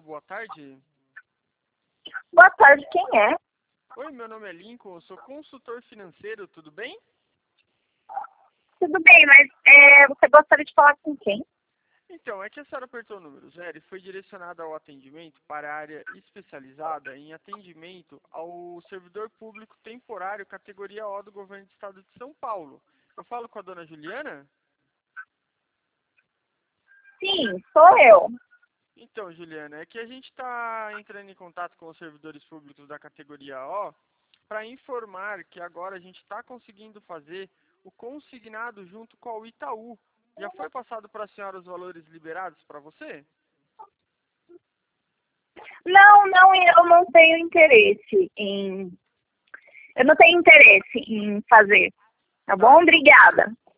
boa tarde. Boa tarde, quem é? Oi, meu nome é Lincoln, eu sou consultor financeiro, tudo bem? Tudo bem, mas você gostaria de falar com quem? Então, é que a senhora apertou o número 0 e foi direcionada ao atendimento para a área especializada em atendimento ao servidor público temporário categoria O do Governo do Estado de São Paulo. Eu falo com a dona Juliana? Sim, sou eu. Então, Juliana, é que a gente está entrando em contato com os servidores públicos da categoria O para informar que agora a gente está conseguindo fazer o consignado junto com o Itaú. Já foi passado para a senhora os valores liberados para você? Não, eu não tenho interesse em... Eu não tenho interesse em fazer, tá bom? Obrigada.